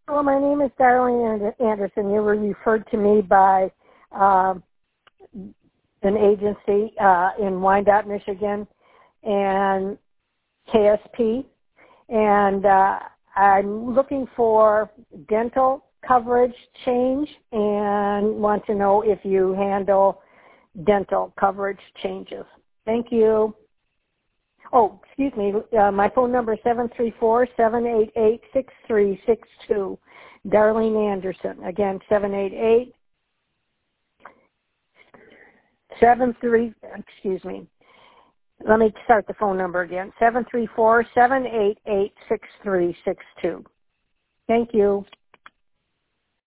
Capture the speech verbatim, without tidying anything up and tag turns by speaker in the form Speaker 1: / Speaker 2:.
Speaker 1: Hello, my name is Darlene Anderson. You were referred to me by uh, an agency uh, in Wyandotte, Michigan, and K S P, and uh, I'm looking for dental coverage change and want to know if you handle dental coverage changes. Thank you. Oh, excuse me, uh, my phone number is seven three four, seven eight eight, six three six two. Darlene Anderson. Again, seven eight eight, seven three, excuse me. Let me start the phone number again, seven three four, seven eight eight, six three six two. Thank you.